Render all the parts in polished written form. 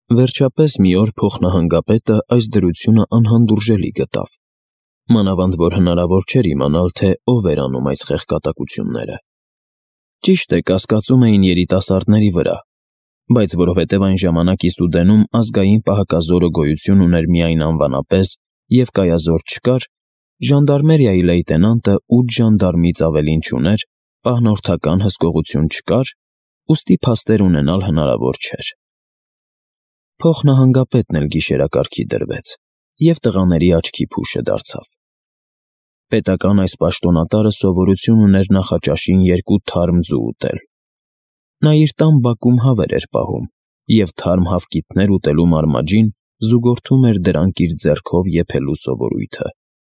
Վերջապես մի օր փոխնահանգապետը այս դրությունը անհանդուրժելի գտավ, մանավանդ որ հնարավոր չէր իմանալ, թե ով էր անում այս խեղկատակությունները։ Ճիշտ է, կասկածում էին երիտասարդների վրա, բայց որովհետև այն ժամանակ Իսուդենում ազգային պահակազորը գոյություն ուներ միայն անվանապես և կայազոր չկար, ժանդարմերիայի լեյտենանտը 8 ժանդարմից ավելին չուներ, պահնորդական հսկողություն չկար, ուստի փաստեր ունենալ հնարավոր չէր։ Փոխնահանգապետն էլ գիշերակարգի դրվեց, և տղաների աչքի փուշը դարձավ։ Պետական այս պաշտոնատարը սովորություն ուներ նախաճաշին 2 թարմ ձու ուտել։ Նա իր տան բակում հավեր էր պահում, և թարմ հավկիթներ ուտելու մարմաջին զուգորդում էր դրանք իր ձեռքով եփելու սովորույթը։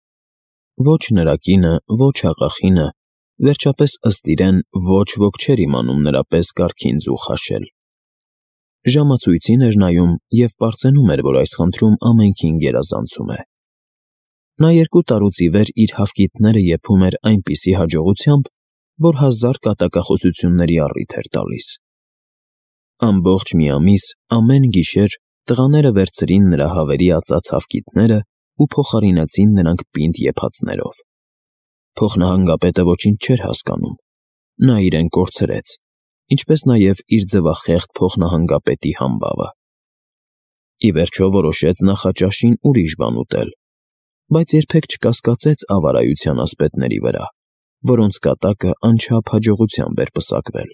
Ոչ նրա կինը, ոչ աղախինը, վերջապես ըստ իրեն, ոչ ոք չէր իմանում նրա պես կարգին ձու խաշել։ Ժամացույցին էր նայում և պարծենում էր, որ այս խնդրում ամենքին գերազանցում է։ Նա 2 տարուց ի վեր իր հավկիթները եփում էր այնպիսի հաջողությամբ, որ 1000 կատակախոսությունների առիթ էր տալիս։ Ամբողջ մի ամիս, ամեն գիշեր տղաները վերցրին նրա հավերի ածած հավկիթները ու փոխարինեցին նրանք պինդ եփածներով։ Փոխնահանգապետը ոչինչ չէր հասկանում։ Նա իրեն կորցրեց, ինչպես նաև իր ձվախեղդ փոխնահանգապետի համբավը։ Ի վերջո որոշեց նախաճաշին ուրիշ բան ուտել, բայց երբեք չկասկածեց ավարայության ասպետների վրա, որոնց կատակը անչափ հաջողությամբ էր պսակվել։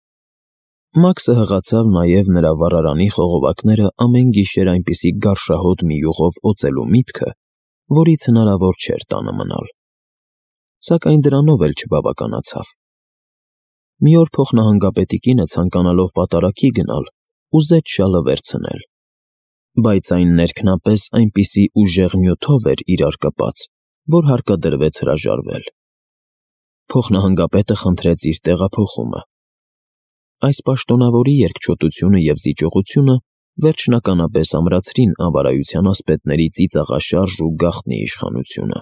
Մաքսը հղացավ նաև նրա վառարանի խողովակները ամեն գիշեր այնպիսի գարշահոտ մի յուղով օծելու միտքը, որից հնարավոր չէր տանը մնալ։ Սակայն դրանով էլ չբավականացավ։ Մի օր փոխնահանգապետի կինը ցանկանալով պատարագի գնալ, ուզեց շալը վերցնել, բայց այն ներքնապես այնպիսի ուժեղ նյութով էր իրար կպած, որ հարկադրվեց հրաժարվել։ Փոխնահանգապետը խնդրեց իր տեղափոխումը։ Այս պաշտոնավորի երկչոտությունը և զիջողությունը վերջնականապես ամրացրին ավարայության ասպետների ծիծաղաշարժ ու գաղտնի իշխանությունը։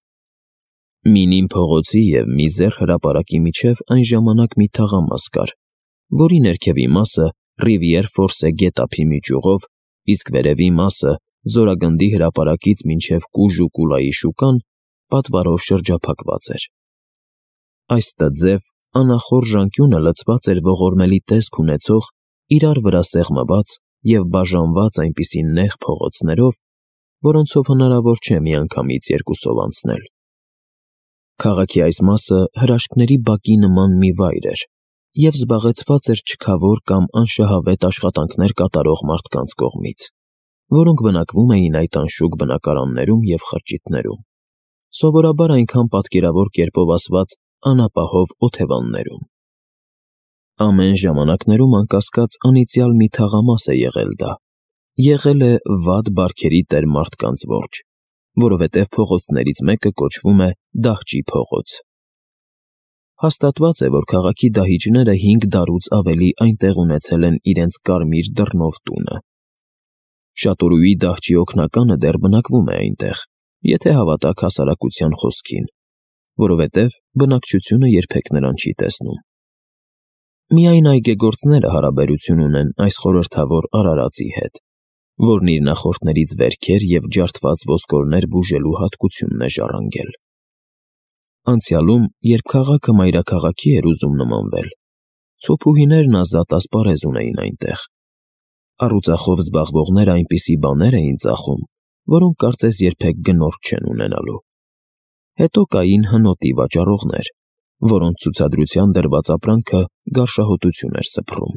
Մինին փողոցի և Միզեր հրապարակի միջև այն ժամանակ մի թաղամաս կար, որի ներքևի մասը Ռիվիեր Ֆորսե գետափի միջուղով, իսկ վերևի մասը Զորագնդի հրապարակից մինչև Կուժ ու Կուլայի շուկան պատվարով շրջափակված էր։ Այս տձև, անախորժ անկյունը լցված էր ողորմելի տեսք ունեցող, իրար վրա սեղմված և բաժանված այնպիսի նեղ փողոցներով, որոնցով հնարավոր չէ միանգամից երկուսով անցնել։ Քաղաքի այս մասը հրաշքների բակի նման մի վայր էր և զբաղեցված էր չքավոր կամ անշահավետ աշխատանքներ կատարող մարդկանց կողմից, որոնք բնակվում էին այդ անշուք բնակարաններում և խրճիթներում, սովորաբար այնքան պատկերավոր կերպով ասված անապահով օթևաններում։ Ամեն ժամանակներում անկասկած անիծյալ մի թաղամաս է եղել դա, եղել է վատ բարքերի տեր մարդկանց որջը, որովհետև փողոցներից մեկը կոչվում է Դահճի փողոց։ Հաստատված է, որ քաղաքի դահիճները 5 դարուց ավելի այնտեղ ունեցել են իրենց կարմիր դռնով տունը։ Շատորուի Դահճի օգնականը դեռ բնակվում է այնտեղ, եթե հավատաք հասարակության խոսքին, որովհետև բնակչությունը երբեք նրան չի տեսնում։ Միայն այգեգործները հարաբերություն ունեն այս խորհրդավոր արարածի հետ, որն իր նախորդներից վերքեր և ջարդված ոսկորներ բուժելու հատկությունն է ժառանգել։ Անցյալում, երբ քաղաքը մայրաքաղաքի էր ուզում նմանվել, ցոփուհիներն ազատ ասպարեզ ունեին այնտեղ։ Առուծախով զբաղվողները այնպիսի բաներ էին ծախում, որոնք կարծես երբեք գնորդ չեն ունենալու։ Հետո կային հնոտի վաճառողներ, որոնց ցուցադրության դրված ապրանքը գարշահոտություն էր սփռում։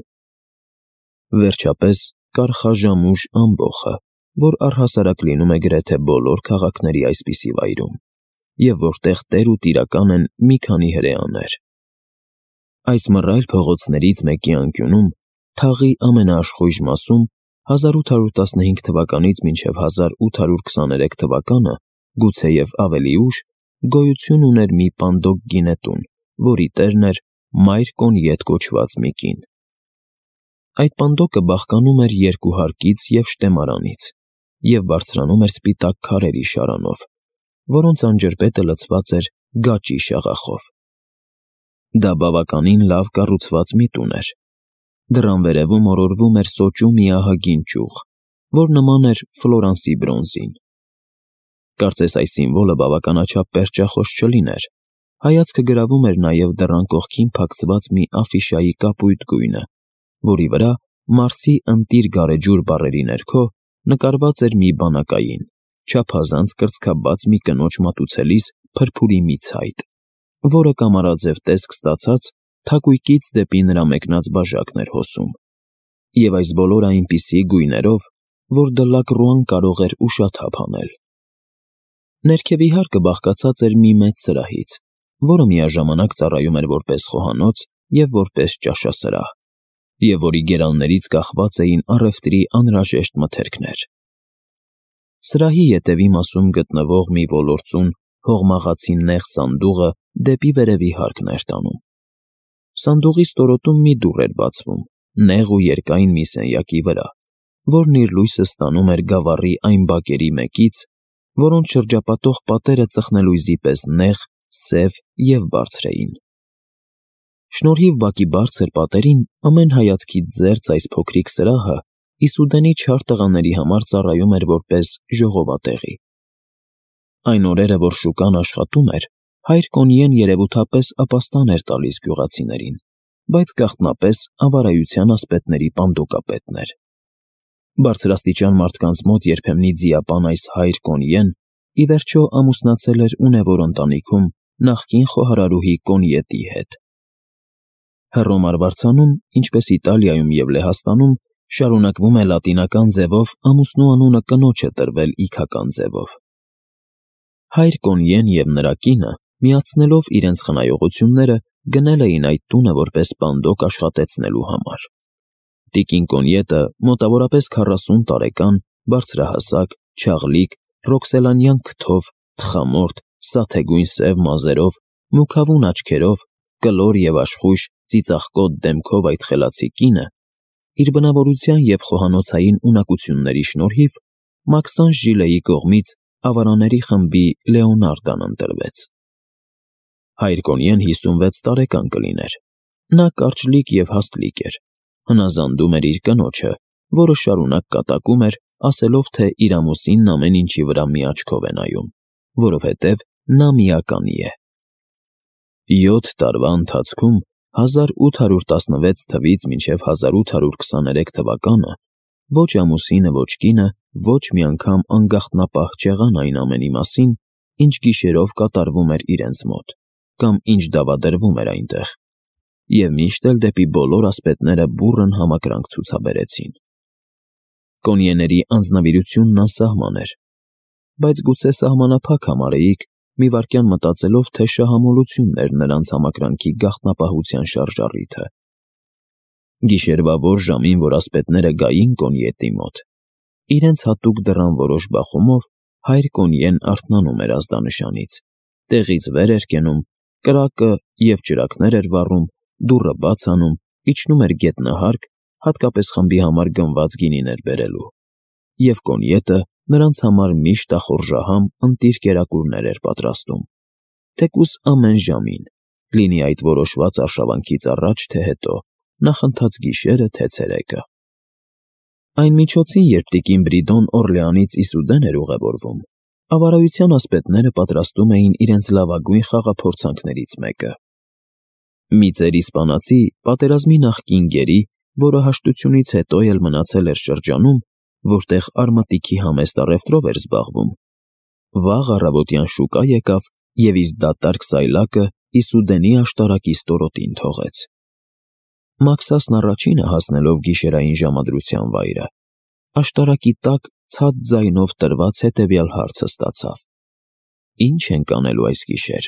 Վերջապես կար Խաժամուժ ամբոխը, որ առհասարակ լինում է գրեթե բոլոր քաղաքների այսպիսի վայրում, և որտեղ տեր ու տիրական են մի քանի հրեաներ։ Այս մռայլ փողոցներից մեկի անկյունում, թաղի ամենաաշխույժ մասում, 1815 թվականից մինչև 1823 թվականը, գուցեև ավելի ուշ, գոյություն ուներ մի պանդոկ գինետուն, որի տերն էր Մայր Կոնյետ կոչված մի կին։ Այդ պանդոկը բաղկանում էր 2 հարկից և շտեմարանից և բարձրանում էր սպիտակ քարերի շարանով, որոնց անջրպետը լցված էր գաճի շաղախով։ Դա բավականին լավ կառուցված մի տուն էր։ Դռան վերևում օրորվում էր սոճու մի ահագին ճյուղ, որ նման էր Ֆլորանսի բրոնզին։ Կարծես այս սիմվոլը բավականաչափ պերճախոս չլիներ, հայացքը գրավում էր նաև դռան կողքին փակցված մի աֆիշայի կապույտ գույնը, որի վրա Մարսի ընտիր գարեջուր բառերի ներքո նկարված էր մի բանակային, չափազանց կրծքաբաց մի կնոջ մատուցելիս փրփուրի մի ցայտ, որը կամարաձև տեսք ստացած թակույկից դեպի նրա մեկնած բաժակն էր հոսում, և այս բոլորը այնպիսի գույներով, որ Դլակրուան կարող էր ուշաթափ անել։ Ներքևի հարկը բաղկացած էր մի մեծ սրահից, որը միաժամանակ ծառայում էր որպես խոհանոց և որպես ճաշասրահ, և որի գերաններից կախված էին առևտրի անհրաժեշտ մթերքներ։ Սրահի ետևի մասում գտնվող մի ոլործուն հողմաղացի նեղ սանդուղը դեպի վերևի հարկն էր տանում։ Սանդուղի ստորոտում մի դուռ էր բացվում, նեղ ու երկայն մի սենյակի վրա, որն իր լույսը ստանում էր գավառի այն բակերի մեկից, որոնց շրջապատող պատերը ծխնելույզի պես նեղ, սև և բարձր էին։ Շնորհիվ բակի բարձր պատերին ամեն հայացքից զերծ այս փոքրիկ սրահը Իսուդենի չար տղաների համար ծառայում էր որպես ժողովատեղի։ Այն օրերը, որ շուկան աշխատում էր, հայր Կոնիեն երևութապես ապաստան էր տալիս գյուղացիներին, բայց գաղտնապես ավարայության ասպետների պանդոկապետն էր։ Բարձրաստիճան մարդկանց մոտ երբեմնի ձիապան այս հայր Կոնիեն ի վերջո ամուսնացել էր ունևոր ընտանիքում նախկին խոհարարուհի Կոնիետի հետ։ Հռոմ արվարձանում, ինչպես Իտալիայում և Լեհաստանում, շարունակվում է լատինական ձևով ամուսնու անունը կնոջը տրվել իգական ձևով։ Հայր Կոնիեն և նրա կինը, միացնելով իրենց խնայողությունները, գնել էին այդ տունը որպես պանդոկ աշխատեցնելու համար։ Տիկին Կոնիետը մոտավորապես 40 տարեկան, բարձրահասակ, չաղլիկ, ռոքսելանյան քթով, թխամորթ, սաթեգույն սև մազերով, մուգավուն աչքերով, կլոր և աշխույժ, ծիծաղկոտ դեմքով այդ խելացի կինը իր բնավորության և խոհանոցային ունակությունների շնորհիվ Մաքսանժ Ժիլեի կողմից ավարաների խմբի Լեոնարդան ընտրվեց։ Հայր Կոնիեն 56 տարեկան կլիներ։ Նա կարճլիկ և հաստլիկ էր, հնազանդում էր իր կնոջը, որը շարունակ կատակում էր, ասելով, թե իր ամուսինն ամեն ինչի վրա մի աչքով է նայում, որովհետև նա միականի է։ 7 տարվա ընթացքում 1816 թվից մինչև 1823 թվականը ոչ ամուսինը, ոչ կինը ոչ մի անգամ անգախտնապահ չեղան այն ամենի մասին, ինչ գիշերով կատարվում էր իրենց մոտ, կամ ինչ դավադրվում էր այնտեղ, և միշտ էլ դեպի բոլոր ասպետները բուռն համակրանք ցուցաբերեցին։ Կոնիեների անձնվիրությունն անսահման էր, բայց գուցե սահմանափակ համարեիք, մի վայրկյան մտածելով, թե շահամոլությունն էր նրանց համակրանքի գաղտնապահության շարժառիթը։ Գիշերվա որ ժամին, որ ասպետները գային Կոնիետի մոտ, իրենց հատուկ դռան որոշ բախումով հայր Կոնիեն արթնանում էր ազդանշանից, տեղից վեր էր կենում, կրակը և ճրագներ էր վառում, դուռը բաց անում, իջնում էր գետնահարկ, հատկապես խմբի համար գնված գինիներ բերելու, և Կոնիետը նրանց համար միշտ ախորժահամ ընտիր կերակուրներ էր պատրաստում, թեկուզ ամեն ժամին, լինի այդ որոշված արշավանքից առաջ, թե հետո, նախընթաց գիշերը, թե ցերեկը։ Այն միջոցին, երբ տիկին Բրիդոն Օրլեանից Իսուդեն էր ուղևորվում, ավարայության ասպետները պատրաստում էին իրենց լավագույն խաղափորձանքներից մեկը։ Մի ծեր իսպանացի, պատերազմի նախկին գերի, որը հաշտությունից հետո էլ մնացել էր շրջանում, որտեղ արմատիքի համեստ առևտրով էր զբաղվում, վաղ առավոտյան շուկա եկավ և իր դատարկ սայլակը Իսուդենի աշտարակի ստորոտին թողեց։ Մաքսասն առաջինը հասնելով գիշերային ժամադրության վայրը, աշտարակի տակ ցած ձայնով տրված հետևյալ հարցը ստացավ. «Ի՞նչ ենք անելու այս գիշեր»։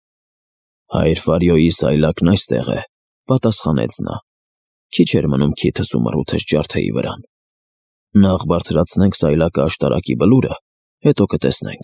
«Հայր Ֆարիոյի սայլակն այստեղ է», պատասխանեց նա։ «Քիչ էր մնում քիթս ու մռութս ջարդեի վրան։ Նախ բարձրացնենք սայլակը աշտարակի բլուրը, հետո կտեսնենք»։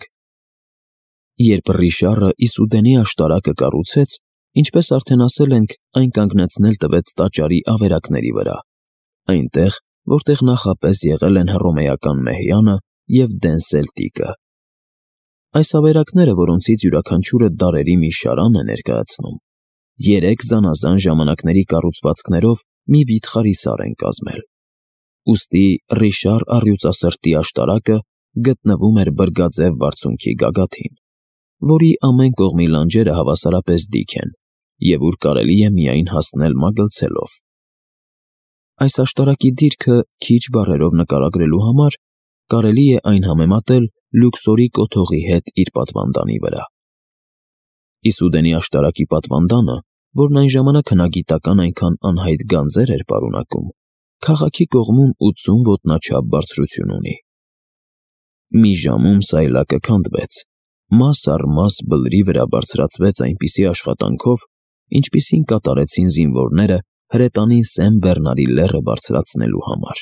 Երբ Ռիշառը Իսուդենի աշտարակը կառուցեց, ինչպես արդեն ասել ենք, այն կանգնեցնել տվեց տաճարի ավերակների վրա, այնտեղ, որտեղ նախապես եղել են հռոմեական մեհյանը և դենսելտիկը։ Այս ավերակները, որոնցից յուրաքանչյուրը դարերի մի շարան է ներկայացնում, 3 զանազան ժամանակների կառուցվածքներով մի վիթխարի սար են կազմել։ ուստի Ռիշար առյուծասրտի աշտարակը գտնվում էր բրգաձև բարձունքի գագաթին, որի ամեն կողմի լանջերը հավասարապես դիք են, և ուր կարելի է միայն հասնել մագլցելով։ Այս աշտարակի դիրքը քիչ բառերով նկարագրելու համար կարելի է այն համեմատել Լյուքսորի կոթողի հետ իր պատվանդանի վրա։ Իսուդենի աշտարակի պատվանդանը, որն այն ժամանակ հնագիտական այնքան անհայտ գանձեր էր պարունակում, քաղաքի կողմում 80 ոտնաչափ բարձրություն ունի։ Մի ժամում սայլակը քանդվեց, մաս առ մաս բլրի վրա բարձրացվեց այնպիսի աշխատանքով, ինչպիսին կատարեցին զինվորները հրետանին Սեն Բեռնարի լեռը բարձրացնելու համար։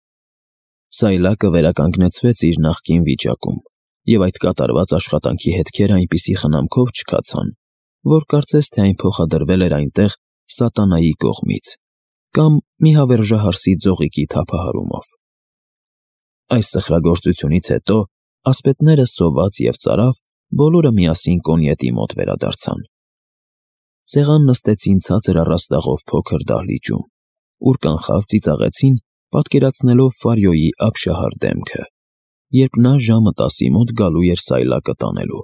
Սայլակը վերականգնեցվեց իր նախկին վիճակում, և այդ կատարված աշխատանքի հետքերը այնպիսի խնամքով չքացան, որ կարծես թե այն փոխադրվել էր այնտեղ սատանայի կողմից կամ մի հավերժահարսի ձողիկի թափահարումով։ Այս սխրագործությունից հետո ասպետները սոված և ծարավ բոլորը միասին կոնյետի մոտ վերադարձան։ Սեղան նստեցին ցածր առաստաղով փոքր դահլիճում, ուր կանխավ ծիծաղեցին, պատկերացնելով Ֆարյոյի ապշահար դեմքը, երբ նա ժամը 10-ի մոտ գալու էր սայլակը տանելու։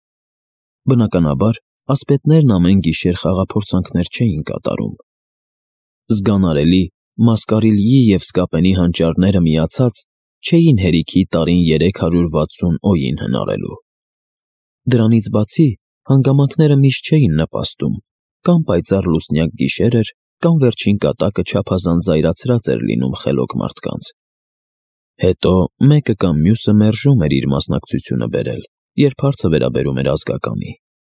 Բնականաբար, ասպետներն ամեն գիշեր խաղափորձանքներ չէին կատարում։ Զգանարելի Մասկարիլիի և Սկապենի հանճարները միացած չէին հերիքի տարին 360 օյին հնարելու։ Դրանից բացի, հանգամանքները միշտ չէին նպաստում, կամ պայծառ լուսնյակ գիշեր էր, կամ վերջին կատակը չափազանց զայրացրած էր լինում խելոք մարդկանց։ Հետո մեկը կամ մյուսը մերժում էր իր մասնակցությունը բերել, երբ հարցը վերաբերում էր ազգականի։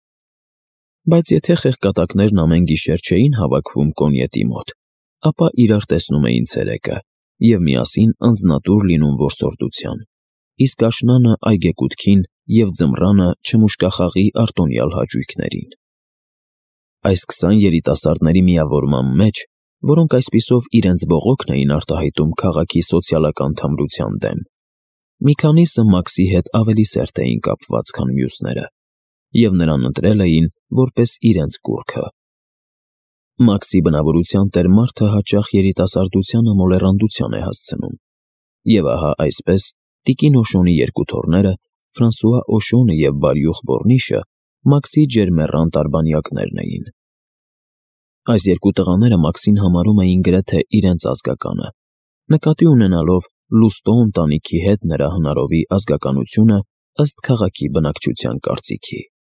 Բայց եթե խեղկատակներն ամեն գիշեր չէին հավաքվում կոնյետի մոտ, ապա իրար տեսնում էին ցերեկը և միասին անձնատուր լինում որսորդության, իսկ աշնանը այգեկութքին և ձմռանը չմուշկախաղի արտոնյալ հաճույքներին։ Այս 20 երիտասարդների միավորման մեջ, որոնք այսպիսով իրենց բողոքն էին արտահայտում քաղաքի սոցիալական թմրության դեմ, մի քանիսը Մաքսի հետ ավելի սերտ էին կապված, քան մյուսները, և նրան ընտրել էին որպես իրենց կուռքը։ Մաքսի բնավորության տեր մարդը հաճախ երիտասարդությանը մոլեռանդության է հասցնում, և ահա այսպես տիկին Օշոնի երկու թոռները, Ֆրանսուଆ Օշոնը և Բարյուխ Բոռնիշը, Մաքսի ջերմեռանդ արբանյակներն էին։ Այս երկու տղաները Մաքսին համարում էին գրեթե իրենց ազգականը, նկատի ունենալով Լուստո ընտանիքի հետ նրա հնարովի ազգականությունը ըստ քաղաքի բնակչության կարծիքի։